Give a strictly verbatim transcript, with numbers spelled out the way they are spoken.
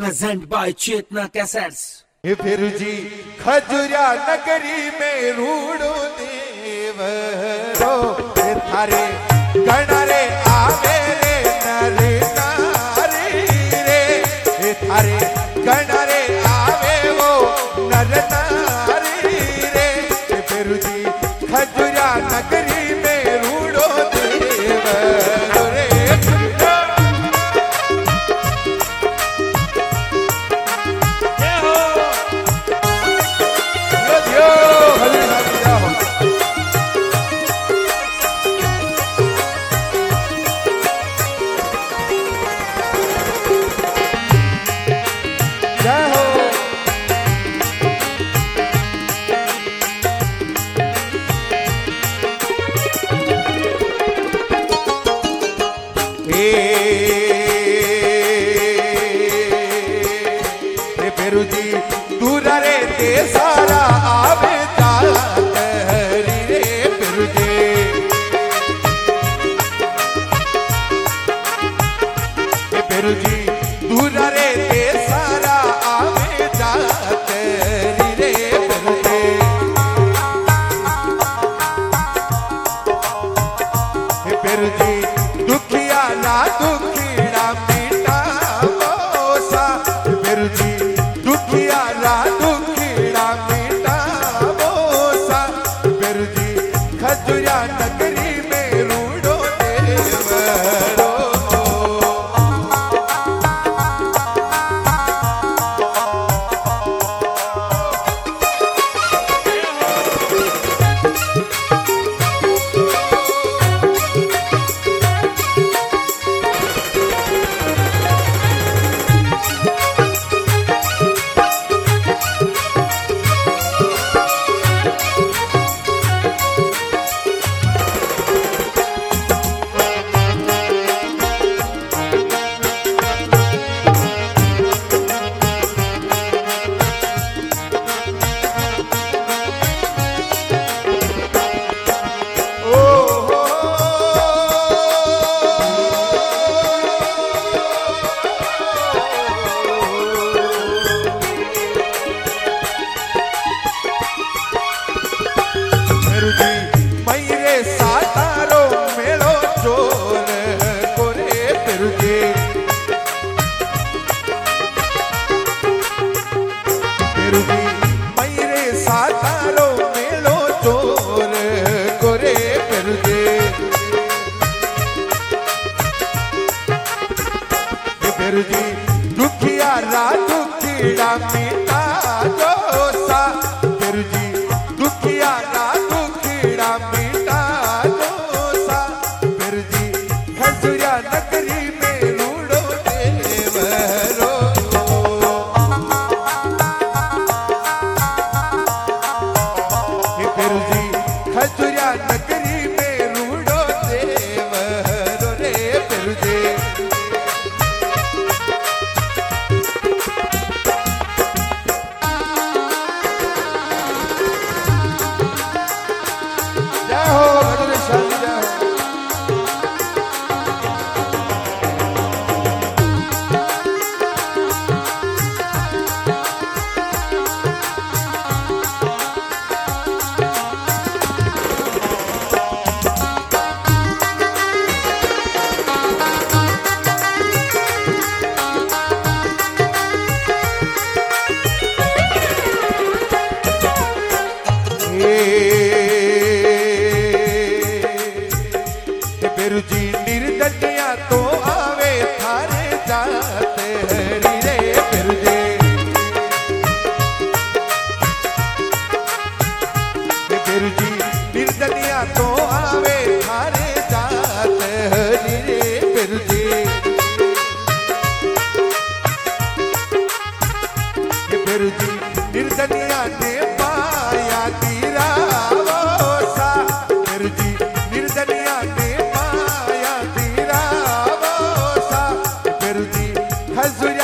Present by Chetna cassettes. ये फिर जी खजुरा नगरी में रूड़ो देव रो थारे गणरे आवे रे नरे नारी रे ये थारे गणरे आवे वो नर नारी रे ये फिर जी खजुरा नगरी में रूड़ो देव रो रे सारा आवे जात हरी रे पिरुजे पिरुजी दूरा रे ते सारा आवे जात हरी रे पिरुजे पिरुजी दुखिया ना दुखीड़ा मीठा मोसा पिरुजी दुखिया ना खजुरा नगरी में रूड़ो देव रो दुखिया रा दुखीड़ा मीठा जोसा फिरुजी दुखिया रा दुखीड़ा मीठा जोसा फिरुजी खजुरा नगरी में रूड़ो देव रो फिरुजी खजुरा नगरी में रूड़ो देव रो रे फिरुजी फिरुजी निर्दनिया तो आवे थारे जात हरी रे फिरुजे फिरुजी निर्दनिया तो आवे थारे जात हरी रे फिरुजे फिरुजी निर्दनिया ने पाया तीरा सा फिरुजी निर्दनिया ने खजुरा